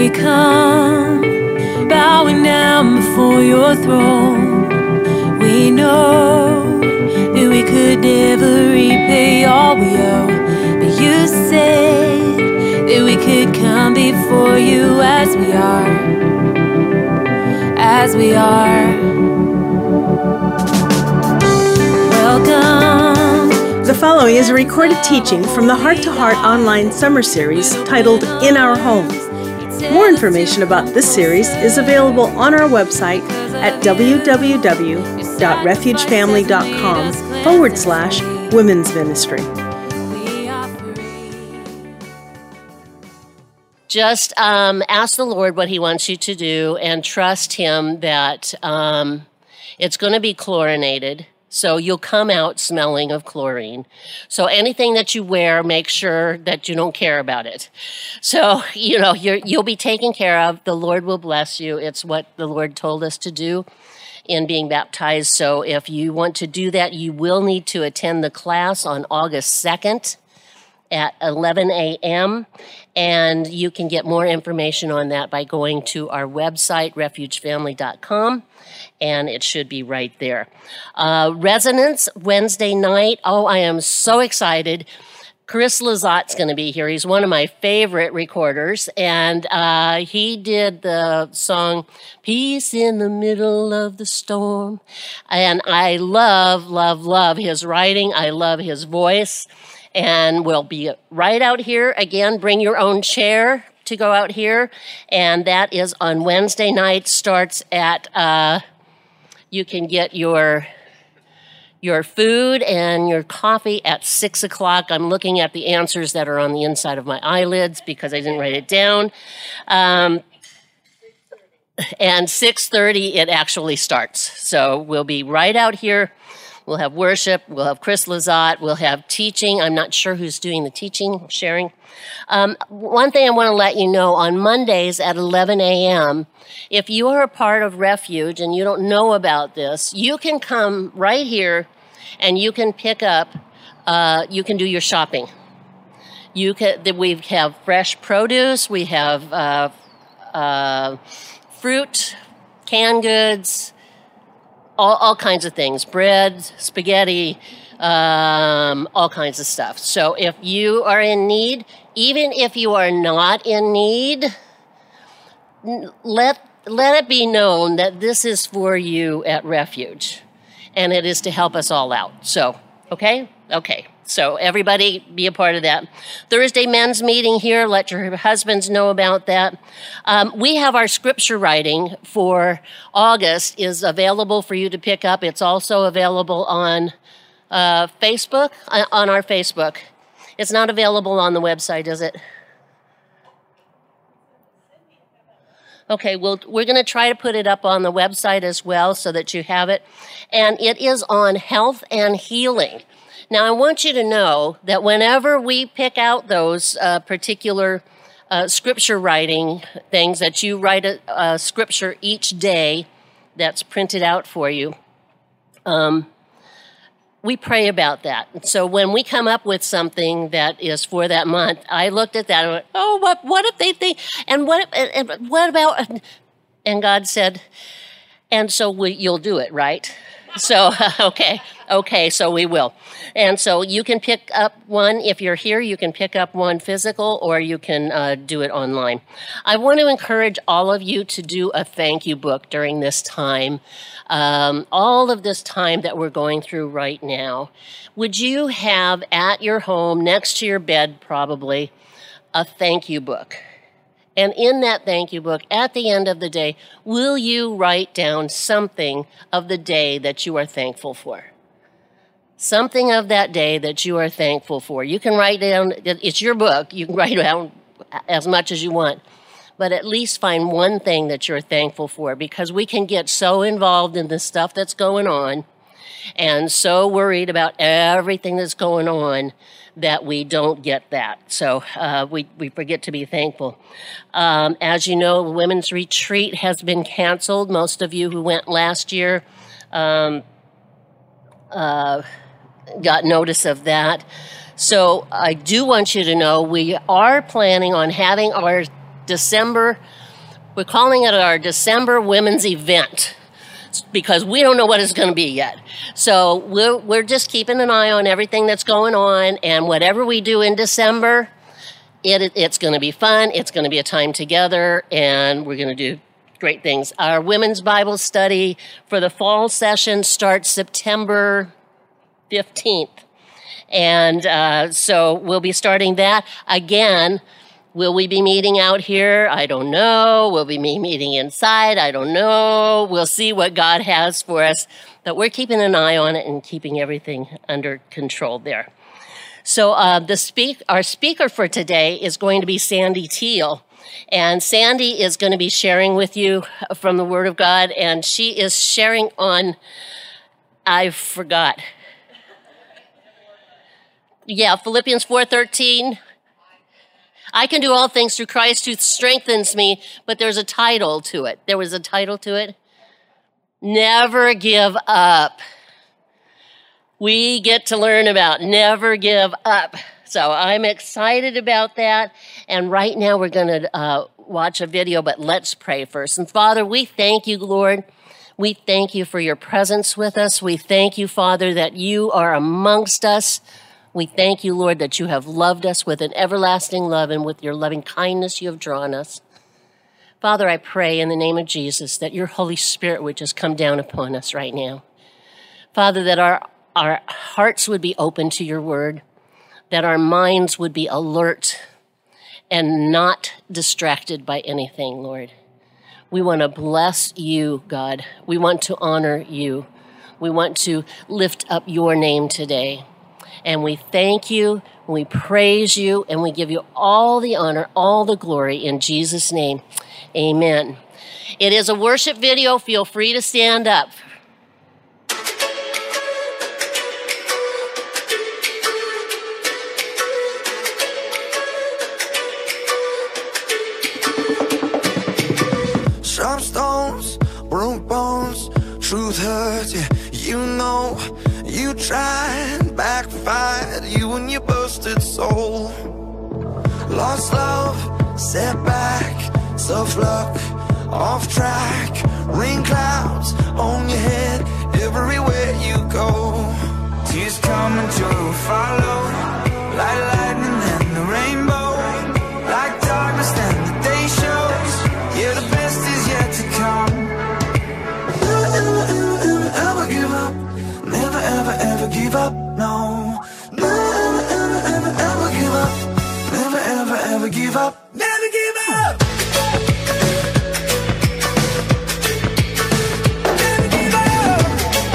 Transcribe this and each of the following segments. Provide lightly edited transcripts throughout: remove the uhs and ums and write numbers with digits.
we come, bowing down before your throne. We know that we could never repay all we owe, but you said that we could come before you as we are, as we are. Welcome. The following is a recorded teaching from the Heart to Heart online summer series titled In Our Home. More information about this series is available on our website at www.refugefamily.com/women's ministry. Just ask the Lord what He wants you to do and trust Him that it's going to be chlorinated. So you'll come out smelling of chlorine. So anything that you wear, make sure that you don't care about it. So, you'll be taken care of. The Lord will bless you. It's what the Lord told us to do in being baptized. So if you want to do that, you will need to attend the class on August 2nd at 11 a.m. And you can get more information on that by going to our website, refugefamily.com. And it should be right there. Resonance Wednesday night. Oh, I am so excited. Chris Lazat's going to be here. He's one of my favorite recorders. And he did the song, Peace in the Middle of the Storm. And I love his writing. I love his voice. And we'll be right out here. Again, bring your own chair to go out here. And that is on Wednesday night. Starts at... you can get your food and your coffee at 6 o'clock. I'm looking at the answers that are on the inside of my eyelids because I didn't write it down. And 6:30 it actually starts. So we'll be right out here. We'll have worship. We'll have Chris Lazat. We'll have teaching. I'm not sure who's doing the teaching, sharing. One thing I want to let you know, on Mondays at 11 a.m., if you are a part of Refuge and you don't know about this, you can come right here and you can pick up, you can do your shopping. We have fresh produce. We have fruit, canned goods, all kinds of things, bread, spaghetti, all kinds of stuff. So if you are in need, even if you are not in need, let it be known that this is for you at Refuge, and it is to help us all out. So, okay? Okay. So everybody be a part of that. Thursday men's meeting here. Let your husbands know about that. We have our scripture writing for August is available for you to pick up. It's also available on Facebook, on our Facebook. It's not available on the website, is it? Okay, well, we're going to try to put it up on the website as well so that you have it. And it is on health and healing. Now, I want you to know that whenever we pick out those particular scripture writing things, that you write a scripture each day that's printed out for you, we pray about that. So when we come up with something that is for that month, I looked at that and went, oh, what if they think, and what about, and God said, and so you'll do it, right? So, okay, so we will. And so you can pick up one, if you're here, you can pick up one physical or you can do it online. I want to encourage all of you to do a thank you book during this time, all of this time that we're going through right now. Would you have at your home, next to your bed probably, a thank you book? And in that thank you book, at the end of the day, will you write down something of the day that you are thankful for? Something of that day that you are thankful for. You can write down, it's your book, you can write down as much as you want, but at least find one thing that you're thankful for, because we can get so involved in the stuff that's going on and so worried about everything that's going on that we don't get that. So we forget to be thankful. As you know, the women's retreat has been canceled. Most of you who went last year got notice of that. So I do want you to know we are planning on having our December. We're calling it our December women's event because we don't know what it's going to be yet. So we're just keeping an eye on everything that's going on, and whatever we do in December, it's going to be fun. It's going to be a time together, and we're going to do great things. Our women's Bible study for the fall session starts September 15th. And so we'll be starting that. Again, will we be meeting out here? I don't know. Will we be meeting inside? I don't know. We'll see what God has for us. But we're keeping an eye on it and keeping everything under control there. So our speaker for today is going to be Sandy Teal. And Sandy is going to be sharing with you from the Word of God. And she is sharing on, I forgot. Yeah, Philippians 4:13. I can do all things through Christ who strengthens me, but there's a title to it. There was a title to it. Never give up. We get to learn about never give up. So I'm excited about that. And right now we're going to watch a video, but let's pray first. And Father, we thank you, Lord. We thank you for your presence with us. We thank you, Father, that you are amongst us. We thank you, Lord, that you have loved us with an everlasting love, and with your loving kindness you have drawn us. Father, I pray in the name of Jesus that your Holy Spirit would just come down upon us right now. Father, that our hearts would be open to your word, that our minds would be alert and not distracted by anything, Lord. We want to bless you, God. We want to honor you. We want to lift up your name today. And we thank you, we praise you, and we give you all the honor, all the glory in Jesus' name. Amen. It is a worship video. Feel free to stand up. Sharp stones, broke bones, truth hurts, yeah, you know. You tried, backfired, you and your busted soul. Lost love, setback, tough luck, off track. Rain clouds on your head, everywhere you go. Tears coming to follow, like lightning and the rainbow. Like darkness and the day shows, yeah, the best is yet to come. Ever give up. Never, ever, ever give up, no. Never, ever, ever, ever give up. Never, ever, ever give up. Never give up! Never give up!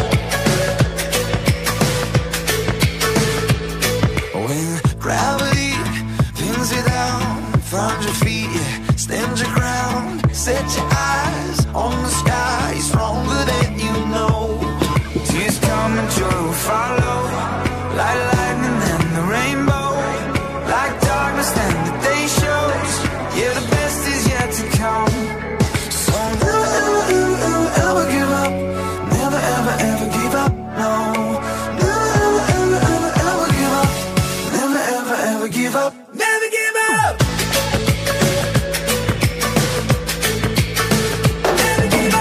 When gravity pins you down from your feet, yeah, stand your ground. Set your eyes on the sky, stronger than you know. Tears coming to follow, like lightning and the rainbow, like darkness and the day shows, yeah, the best is yet to come. So never, ever, ever, ever, ever give up. Never, ever, ever give up, no. Never, ever, ever, ever, ever give up. Never, ever, ever give up. Never give up! Never give up!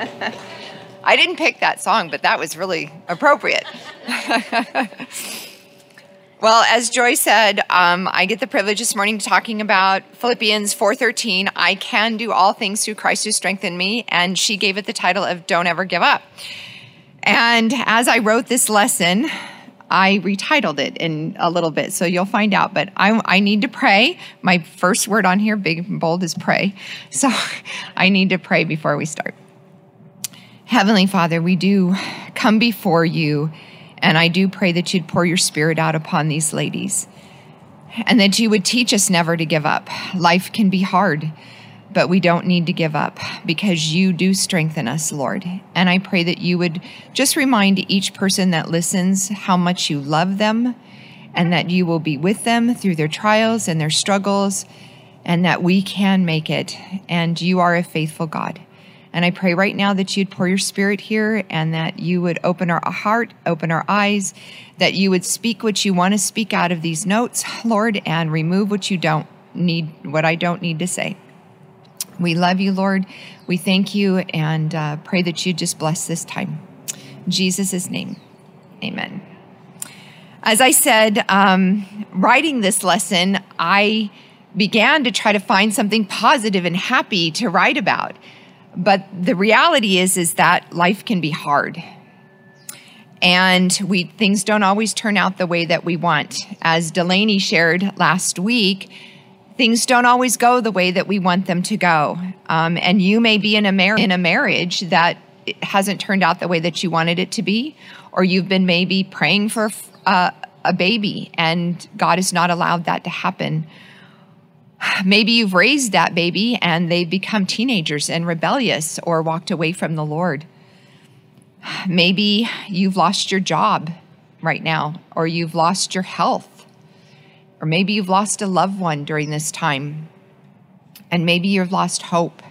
I didn't pick that song, but that was really appropriate. Well, as Joy said, I get the privilege this morning talking about Philippians 4:13. I can do all things through Christ who strengthened me. And she gave it the title of Don't Ever Give Up. And as I wrote this lesson, I retitled it in a little bit, so you'll find out. But I need to pray. My first word on here, big and bold, is pray. So I need to pray before we start. Heavenly Father, we do come before you, and I do pray that you'd pour your Spirit out upon these ladies, and that you would teach us never to give up. Life can be hard, but we don't need to give up because you do strengthen us, Lord. And I pray that you would just remind each person that listens how much you love them, and that you will be with them through their trials and their struggles, and that we can make it. And you are a faithful God. And I pray right now that you'd pour your Spirit here, and that you would open our heart, open our eyes, that you would speak what you want to speak out of these notes, Lord, and remove what you don't need, what I don't need to say. We love you, Lord. We thank you, and pray that you just bless this time. In Jesus' name, amen. As I said, writing this lesson, I began to try to find something positive and happy to write about. But the reality is that life can be hard. And things don't always turn out the way that we want. As Delaney shared last week, things don't always go the way that we want them to go. And you may be in a marriage that hasn't turned out the way that you wanted it to be, or you've been maybe praying for a baby and God has not allowed that to happen. Maybe you've raised that baby and they've become teenagers and rebellious or walked away from the Lord. Maybe you've lost your job right now, or you've lost your health, or maybe you've lost a loved one during this time, and maybe you've lost hope.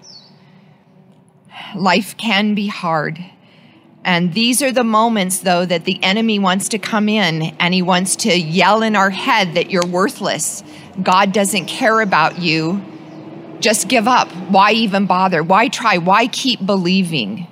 Life can be hard. And these are the moments, though, that the enemy wants to come in and he wants to yell in our head that you're worthless. God doesn't care about you. Just give up. Why even bother? Why try? Why keep believing?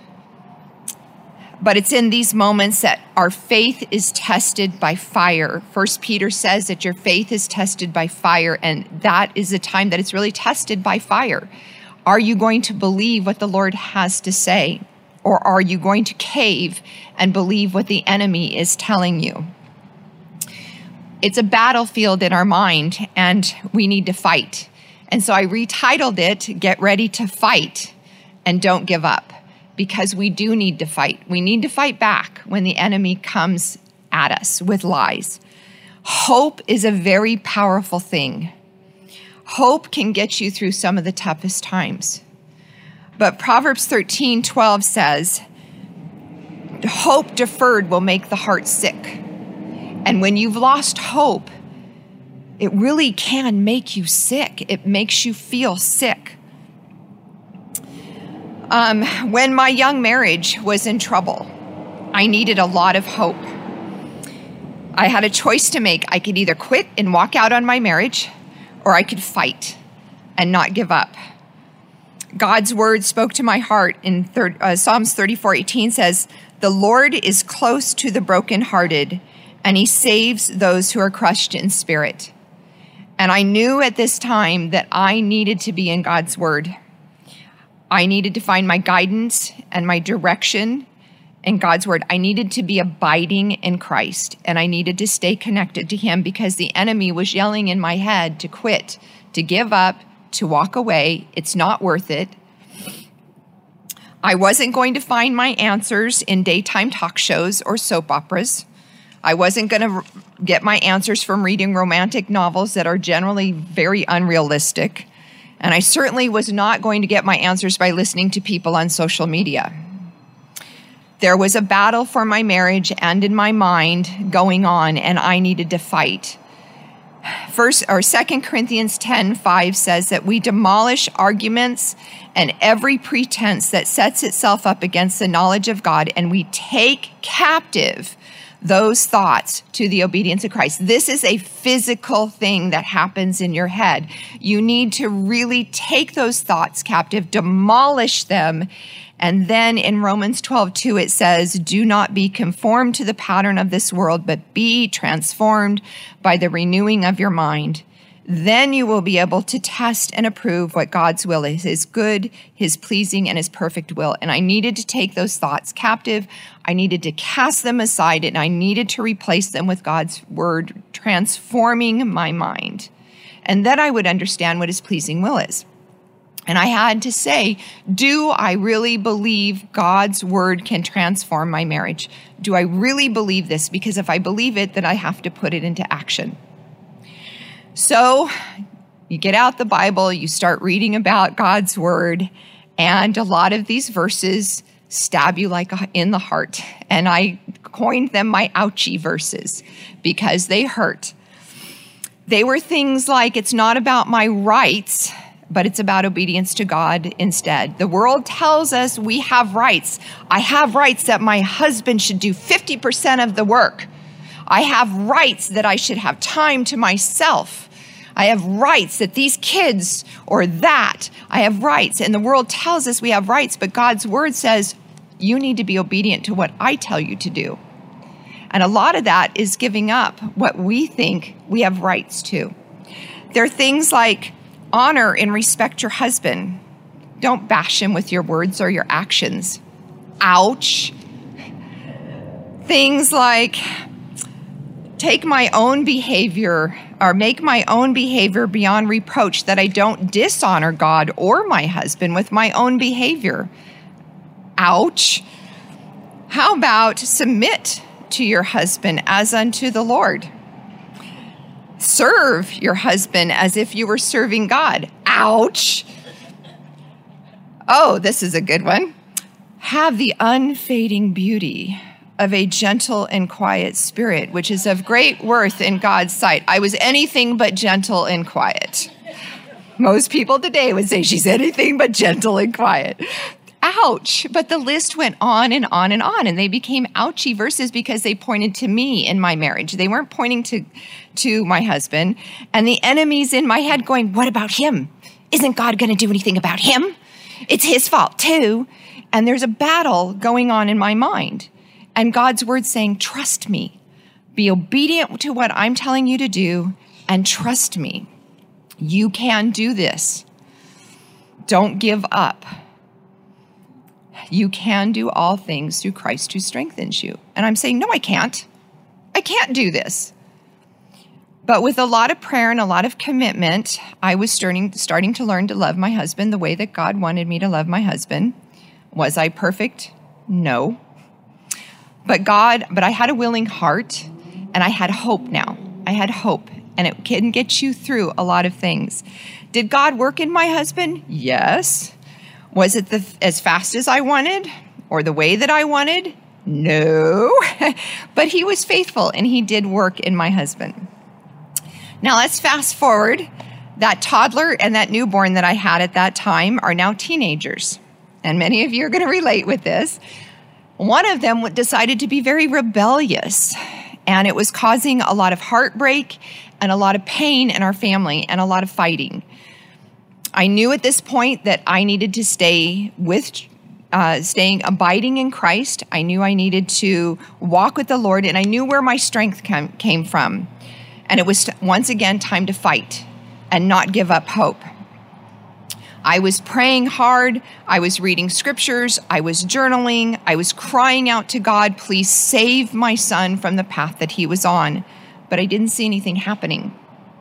But it's in these moments that our faith is tested by fire. 1 Peter says that your faith is tested by fire, and that is the time that it's really tested by fire. Are you going to believe what the Lord has to say? Or are you going to cave and believe what the enemy is telling you? It's a battlefield in our mind, and we need to fight. And so I retitled it, Get Ready to Fight and Don't Give Up, because we do need to fight. We need to fight back when the enemy comes at us with lies. Hope is a very powerful thing. Hope can get you through some of the toughest times. But Proverbs 13:12 says, hope deferred will make the heart sick. And when you've lost hope, it really can make you sick. It makes you feel sick. When my young marriage was in trouble, I needed a lot of hope. I had a choice to make. I could either quit and walk out on my marriage, or I could fight and not give up. God's word spoke to my heart in Psalms 34:18 says, the Lord is close to the brokenhearted, and he saves those who are crushed in spirit. And I knew at this time that I needed to be in God's word. I needed to find my guidance and my direction in God's word. I needed to be abiding in Christ, and I needed to stay connected to him, because the enemy was yelling in my head to quit, to give up, to walk away. It's not worth it. I wasn't going to find my answers in daytime talk shows or soap operas. I wasn't going to get my answers from reading romantic novels that are generally very unrealistic. And I certainly was not going to get my answers by listening to people on social media. There was a battle for my marriage and in my mind going on, and I needed to fight. 2 Corinthians 10:5 says that we demolish arguments and every pretense that sets itself up against the knowledge of God, and we take captive those thoughts to the obedience of Christ. This is a physical thing that happens in your head. You need to really take those thoughts captive, demolish them. And then in Romans 12:2, it says, do not be conformed to the pattern of this world, but be transformed by the renewing of your mind. Then you will be able to test and approve what God's will is, his good, his pleasing, and his perfect will. And I needed to take those thoughts captive. I needed to cast them aside, and I needed to replace them with God's word, transforming my mind. And then I would understand what his pleasing will is. And I had to say, do I really believe God's word can transform my marriage? Do I really believe this? Because if I believe it, then I have to put it into action. So you get out the Bible, you start reading about God's word, and a lot of these verses stab you like in the heart. And I coined them my ouchie verses because they hurt. They were things like, it's not about my rights, but it's about obedience to God instead. The world tells us we have rights. I have rights that my husband should do 50% of the work. I have rights that I should have time to myself. I have rights that these kids or that. I have rights. And the world tells us we have rights, but God's word says you need to be obedient to what I tell you to do. And a lot of that is giving up what we think we have rights to. There are things like honor and respect your husband. Don't bash him with your words or your actions. Ouch. Things like take my own behavior or make my own behavior beyond reproach, that I don't dishonor God or my husband with my own behavior. Ouch. How about submit to your husband as unto the Lord? Serve your husband as if you were serving God. Ouch. Oh, this is a good one. Have the unfading beauty of a gentle and quiet spirit, which is of great worth in God's sight. I was anything but gentle and quiet. Most people today would say she's anything but gentle and quiet. Ouch. But the list went on and on and on, and they became ouchy verses because they pointed to me in my marriage. They weren't pointing to my husband. And the enemy's in my head going, what about him? Isn't God going to do anything about him? It's his fault too. And there's a battle going on in my mind. And God's word saying, trust me. Be obedient to what I'm telling you to do, and trust me. You can do this. Don't give up. You can do all things through Christ who strengthens you. And I'm saying, no, I can't. I can't do this. But with a lot of prayer and a lot of commitment, I was starting to learn to love my husband the way that God wanted me to love my husband. Was I perfect? No. But I had a willing heart, and I had hope now. I had hope, and it can get you through a lot of things. Did God work in my husband? Yes. Was it as fast as I wanted or the way that I wanted? No. But he was faithful, and he did work in my husband. Now let's fast forward. That toddler and that newborn that I had at that time are now teenagers. And many of you are going to relate with this. One of them decided to be very rebellious, and it was causing a lot of heartbreak and a lot of pain in our family and a lot of fighting. I knew at this point that I needed to staying abiding in Christ. I knew I needed to walk with the Lord, and I knew where my strength came from. And it was once again time to fight and not give up hope. I was praying hard. I was reading scriptures. I was journaling. I was crying out to God, please save my son from the path that he was on. But I didn't see anything happening.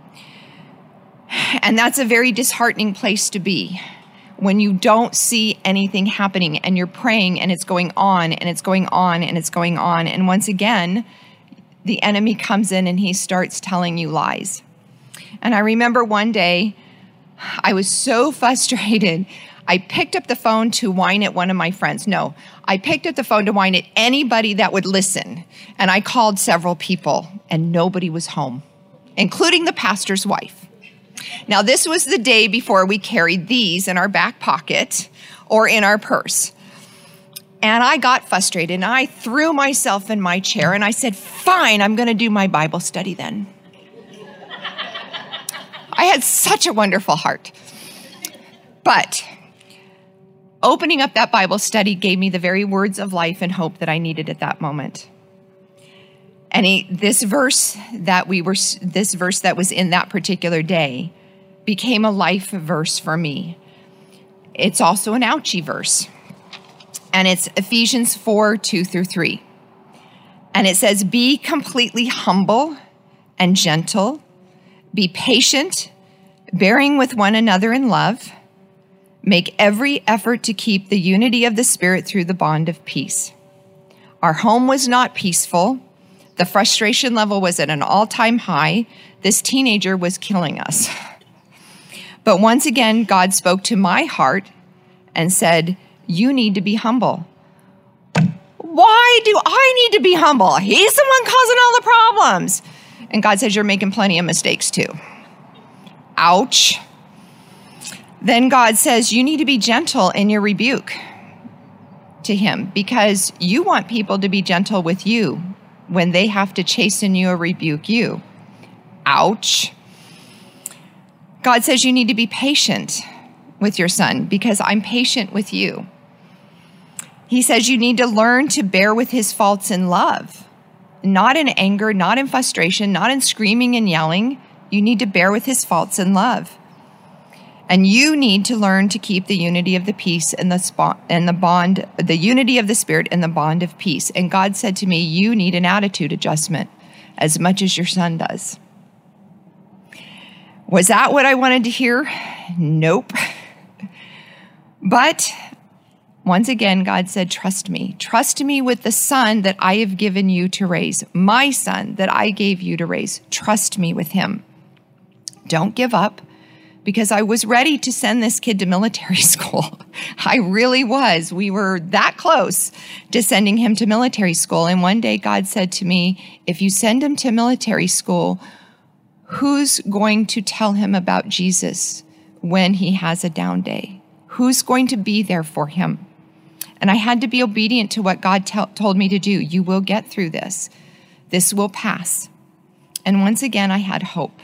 And that's a very disheartening place to be when you don't see anything happening and you're praying and it's going on and it's going on and it's going on. And once again, the enemy comes in and he starts telling you lies. And I remember one day, I was so frustrated. I picked up the phone to whine at one of my friends. No, I picked up the phone to whine at anybody that would listen. And I called several people, and nobody was home, including the pastor's wife. Now, this was the day before we carried these in our back pocket or in our purse. And I got frustrated and I threw myself in my chair and I said, fine, I'm going to do my Bible study then. I had such a wonderful heart. But opening up that Bible study gave me the very words of life and hope that I needed at that moment. And this verse that was in that particular day became a life verse for me. It's also an ouchie verse. And it's Ephesians 4:2-3. And it says, be completely humble and gentle, be patient, bearing with one another in love, make every effort to keep the unity of the Spirit through the bond of peace. Our home was not peaceful. The frustration level was at an all-time high. This teenager was killing us. But once again, God spoke to my heart and said, you need to be humble. Why do I need to be humble? He's the one causing all the problems. And God says, you're making plenty of mistakes too. Ouch. Then God says, you need to be gentle in your rebuke to him because you want people to be gentle with you when they have to chasten you or rebuke you. Ouch. God says you need to be patient with your son because I'm patient with you. He says you need to learn to bear with his faults in love, not in anger, not in frustration, not in screaming and yelling. You need to bear with his faults in love. And you need to learn to keep the unity of the peace and the bond, the unity of the Spirit and the bond of peace. And God said to me, you need an attitude adjustment as much as your son does. Was that what I wanted to hear? Nope. But once again, God said, trust me. Trust me with the son that I have given you to raise. My son that I gave you to raise. Trust me with him. Don't give up. Because I was ready to send this kid to military school. I really was. We were that close to sending him to military school. And one day God said to me, if you send him to military school, who's going to tell him about Jesus when he has a down day? Who's going to be there for him? And I had to be obedient to what God told me to do. You will get through this. This will pass. And once again, I had hope.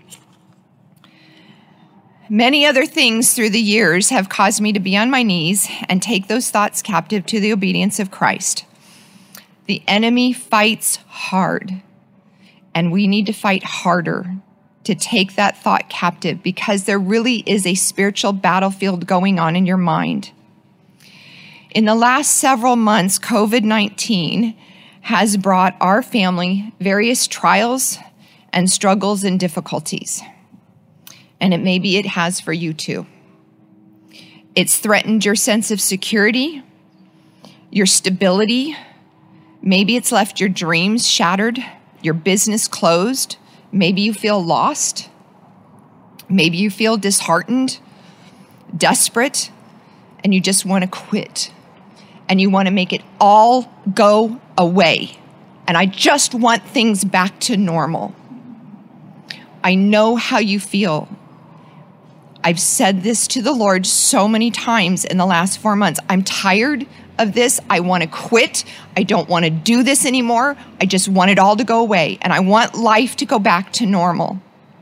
Many other things through the years have caused me to be on my knees and take those thoughts captive to the obedience of Christ. The enemy fights hard, and we need to fight harder to take that thought captive because there really is a spiritual battlefield going on in your mind. In the last several months, COVID-19 has brought our family various trials and struggles and difficulties. And maybe it has for you too. It's threatened your sense of security, your stability. Maybe it's left your dreams shattered, your business closed. Maybe you feel lost. Maybe you feel disheartened, desperate, and you just want to quit. And you want to make it all go away. And I just want things back to normal. I know how you feel. I've said this to the Lord so many times in the last 4 months. I'm tired of this. I want to quit. I don't want to do this anymore. I just want it all to go away. And I want life to go back to normal.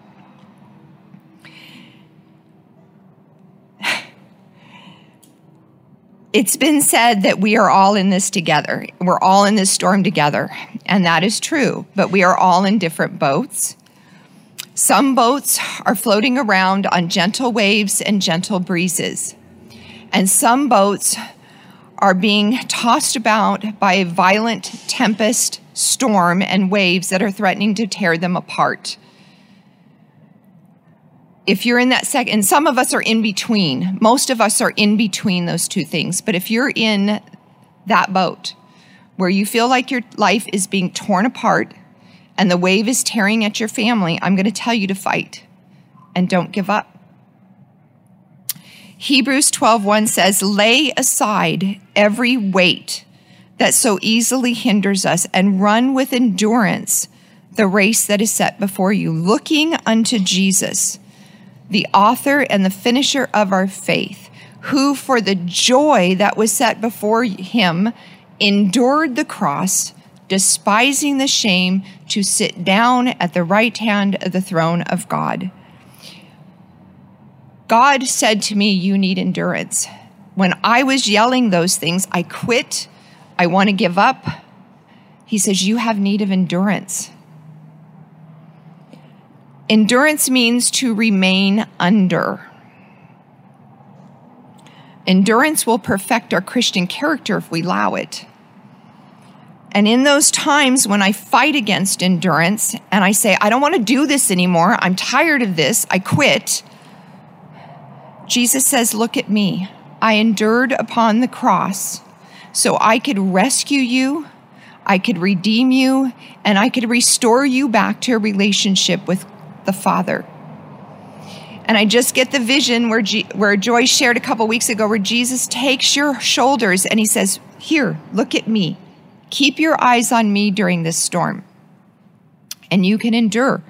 It's been said that we are all in this together. We're all in this storm together. And that is true. But we are all in different boats. Some boats are floating around on gentle waves and gentle breezes. And some boats are being tossed about by a violent tempest, storm, and waves that are threatening to tear them apart. If you're in that second, and some of us are in between. Most of us are in between those two things. But if you're in that boat where you feel like your life is being torn apart, and the wave is tearing at your family, I'm going to tell you to fight and don't give up. Hebrews 12:1 says, lay aside every weight that so easily hinders us and run with endurance the race that is set before you, looking unto Jesus, the author and the finisher of our faith, who for the joy that was set before him endured the cross, despising the shame, to sit down at the right hand of the throne of God. God said to me, you need endurance. When I was yelling those things, I quit, I want to give up. He says, you have need of endurance. Endurance means to remain under. Endurance will perfect our Christian character if we allow it. And in those times when I fight against endurance and I say, I don't want to do this anymore, I'm tired of this, I quit, Jesus says, look at me. I endured upon the cross so I could rescue you, I could redeem you, and I could restore you back to a relationship with the Father. And I just get the vision where Joy shared a couple weeks ago, where Jesus takes your shoulders and he says, here, look at me. Keep your eyes on me during this storm, and you can endure.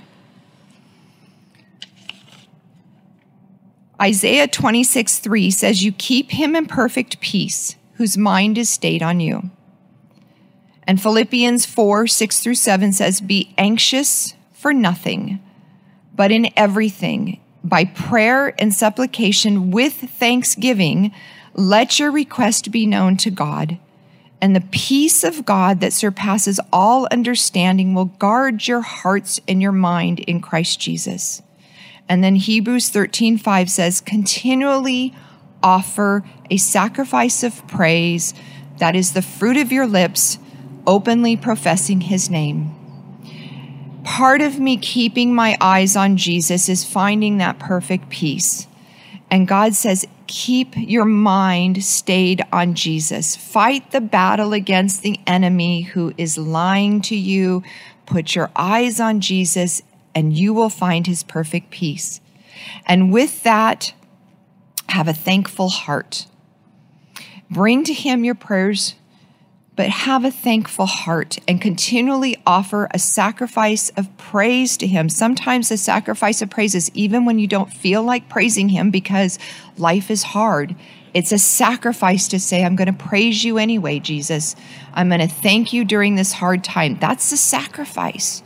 Isaiah 26:3 says, you keep him in perfect peace, whose mind is stayed on you. And Philippians 4:6-7 says, be anxious for nothing, but in everything, by prayer and supplication with thanksgiving, let your request be known to God. And the peace of God that surpasses all understanding will guard your hearts and your mind in Christ Jesus. And then Hebrews 13:5 says, continually offer a sacrifice of praise that is the fruit of your lips, openly professing his name. Part of me keeping my eyes on Jesus is finding that perfect peace. And God says, keep your mind stayed on Jesus. Fight the battle against the enemy who is lying to you. Put your eyes on Jesus and you will find his perfect peace. And with that, have a thankful heart. Bring to him your prayers, but have a thankful heart and continually offer a sacrifice of praise to him. Sometimes the sacrifice of praise is even when you don't feel like praising him because life is hard. It's a sacrifice to say, I'm going to praise you anyway, Jesus. I'm going to thank you during this hard time. That's the sacrifice.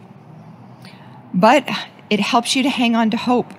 But it helps you to hang on to hope.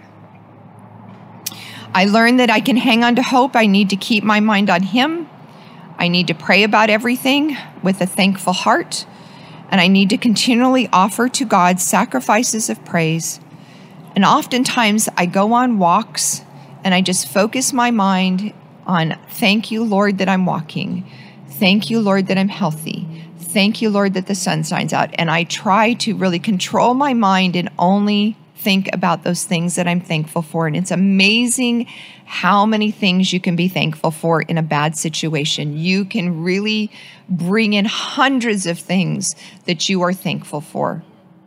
I learned that I can hang on to hope. I need to keep my mind on him. I need to pray about everything with a thankful heart, and I need to continually offer to God sacrifices of praise. And oftentimes I go on walks and I just focus my mind on, thank you, Lord, that I'm walking. Thank you, Lord, that I'm healthy. Thank you, Lord, that the sun shines out. And I try to really control my mind and only think about those things that I'm thankful for. And it's amazing how many things you can be thankful for in a bad situation. You can really bring in hundreds of things that you are thankful for.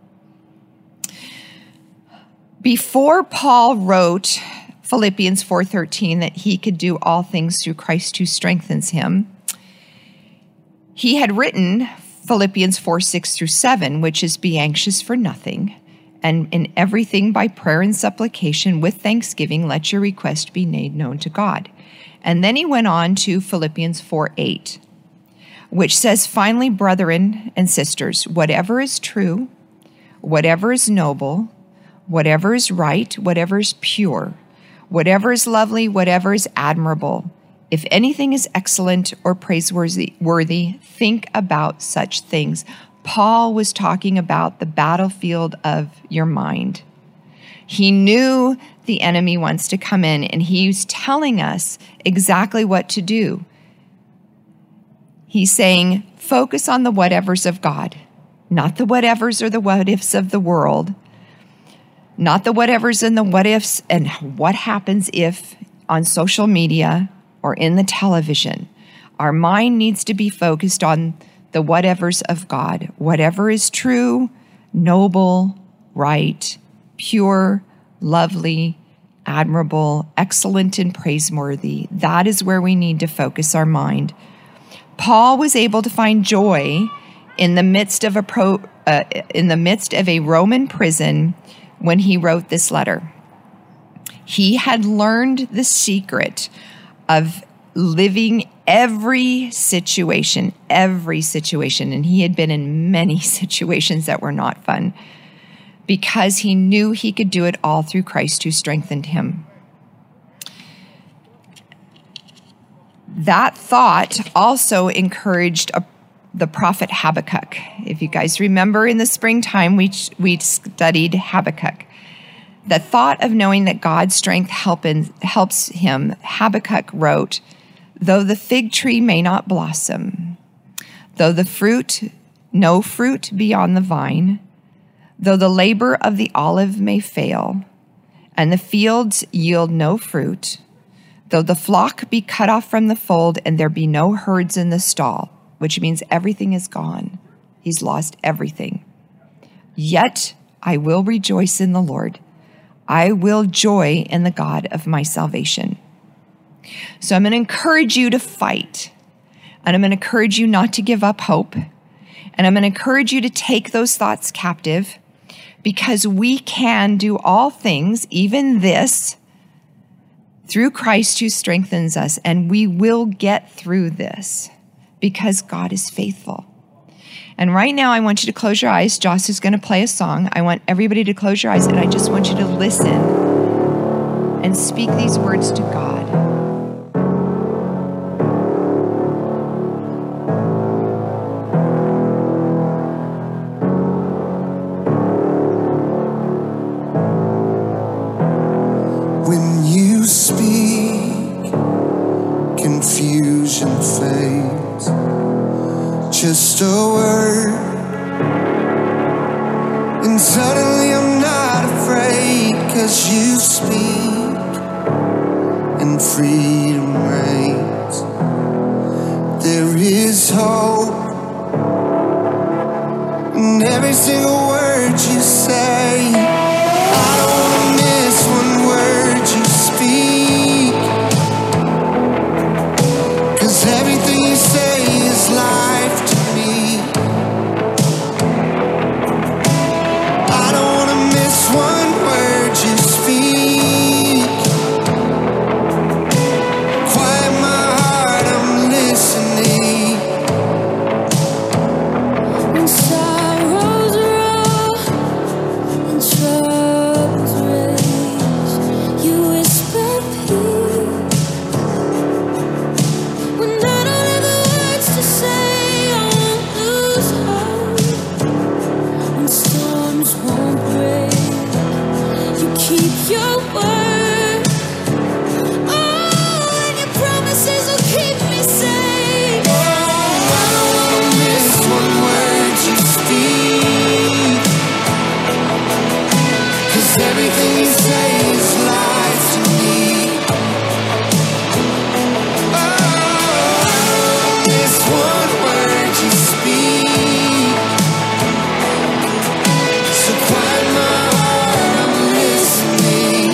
Before Paul wrote Philippians 4:13, that he could do all things through Christ who strengthens him, he had written Philippians 4:6-7, which is be anxious for nothing, and in everything by prayer and supplication with thanksgiving, let your request be made known to God. And then he went on to Philippians 4:8, which says, finally, brethren and sisters, whatever is true, whatever is noble, whatever is right, whatever is pure, whatever is lovely, whatever is admirable, if anything is excellent or praiseworthy, think about such things. Paul was talking about the battlefield of your mind. He knew the enemy wants to come in, and he's telling us exactly what to do. He's saying, focus on the whatevers of God, not the whatevers or the what ifs of the world, not the whatevers and the what ifs and what happens if on social media or in the television. Our mind needs to be focused on the whatevers of God. Whatever is true, noble, right, pure, lovely, admirable, excellent, and praiseworthy. That is where we need to focus our mind. Paul was able to find joy in the midst of a Roman prison when he wrote this letter. He had learned the secret of living every situation, and he had been in many situations that were not fun, because he knew he could do it all through Christ who strengthened him. That thought also encouraged the prophet Habakkuk. If you guys remember, in the springtime, we studied Habakkuk. The thought of knowing that God's strength helps him, Habakkuk wrote, "Though the fig tree may not blossom, though no fruit be on the vine, though the labor of the olive may fail, and the fields yield no fruit, though the flock be cut off from the fold, and there be no herds in the stall," which means everything is gone. He's lost everything. "Yet I will rejoice in the Lord. I will joy in the God of my salvation." So I'm going to encourage you to fight. And I'm going to encourage you not to give up hope. And I'm going to encourage you to take those thoughts captive, because we can do all things, even this, through Christ who strengthens us. And we will get through this because God is faithful. And right now, I want you to close your eyes. Joss is going to play a song. I want everybody to close your eyes, and I just want you to listen and speak these words to God. When you speak, confusion fades. Just a word, and suddenly I'm not afraid, 'cause you speak and freedom reigns. There is hope in every single word you say. I don't wanna miss one word you speak, 'cause everything you say is life to me. I don't wanna miss one word you speak. Quiet my heart, I'm listening. When sorrows roll and troubles rage, you whisper peace. When I don't have the words to say, I won't lose hope. When storms won't break, you keep your word. Oh, and your promises will keep me safe. I don't wanna miss one word you speak, 'cause everything you say is life to me. Oh, I don't wanna miss one word you speak. So quiet my heart, I'm listening.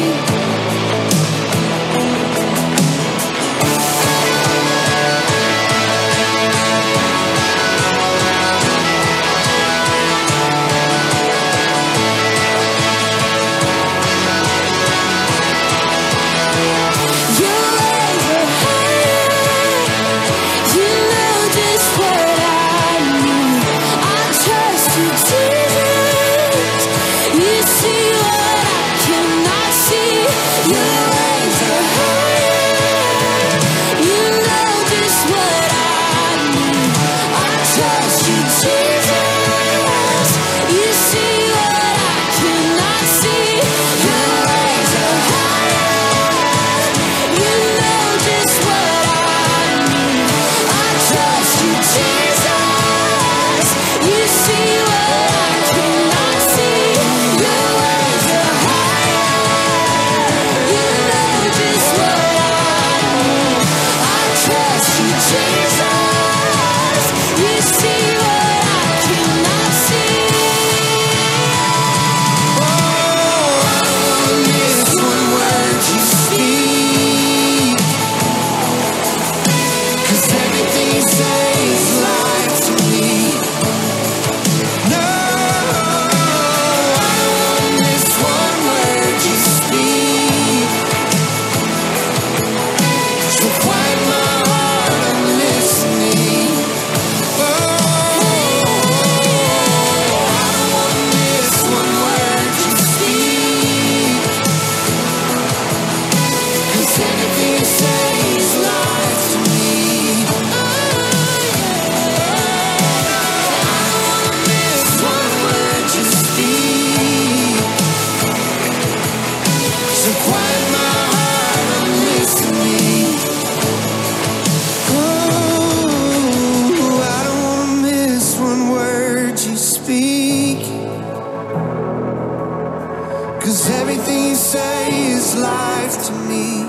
'cause everything you say is life to me.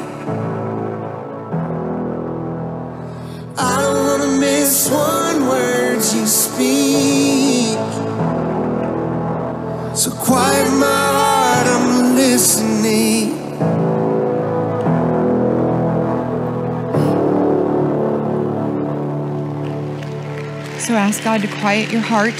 I don't wanna miss one word you speak, so quiet my heart, I'm listening. So ask God to quiet your heart.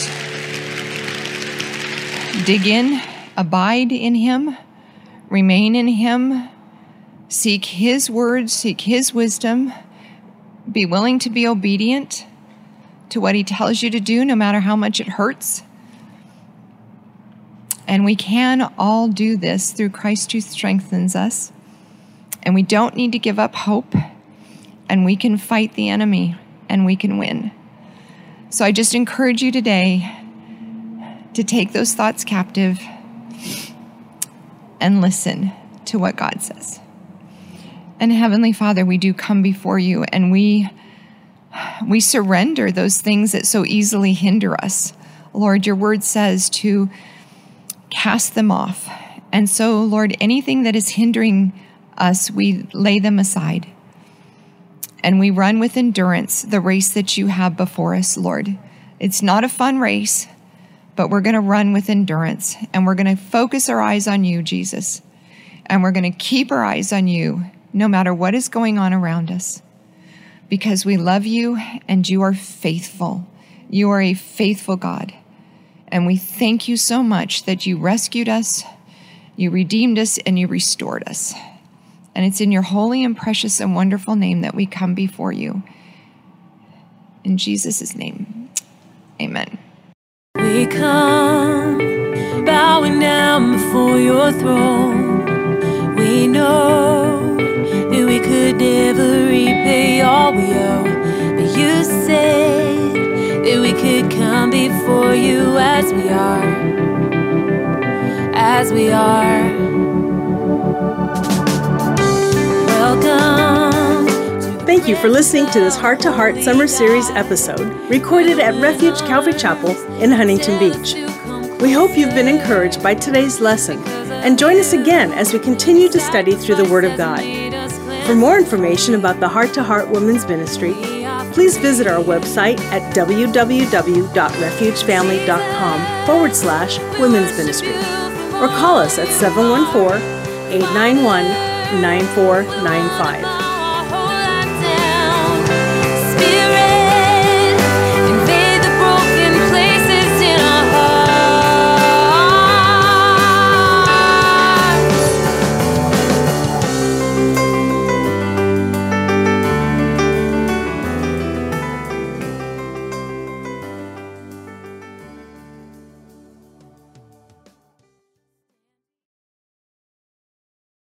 Dig in, abide in Him, remain in Him, seek His words, seek His wisdom, be willing to be obedient to what He tells you to do, no matter how much it hurts. And we can all do this through Christ who strengthens us. And we don't need to give up hope, and we can fight the enemy, and we can win. So I just encourage you today to take those thoughts captive and listen to what God says. And Heavenly Father, we do come before you, and we surrender those things that so easily hinder us. Lord, your word says to cast them off. And so, Lord, anything that is hindering us, we lay them aside. And we run with endurance the race that you have before us, Lord. It's not a fun race, but we're going to run with endurance. And we're going to focus our eyes on you, Jesus. And we're going to keep our eyes on you, no matter what is going on around us. Because we love you, and you are faithful. You are a faithful God. And we thank you so much that you rescued us, you redeemed us, and you restored us. And it's in your holy and precious and wonderful name that we come before you. In Jesus' name, amen. We come bowing down before your throne. We know that we could never repay all we owe, but you said that we could come before you as we are, as we are. Thank you for listening to this Heart to Heart Summer Series episode, recorded at Refuge Calvary Chapel in Huntington Beach. We hope you've been encouraged by today's lesson, and join us again as we continue to study through the Word of God. For more information about the Heart to Heart Women's Ministry, please visit our website at www.refugefamily.com/women's ministry, or call us at 714-891-9495.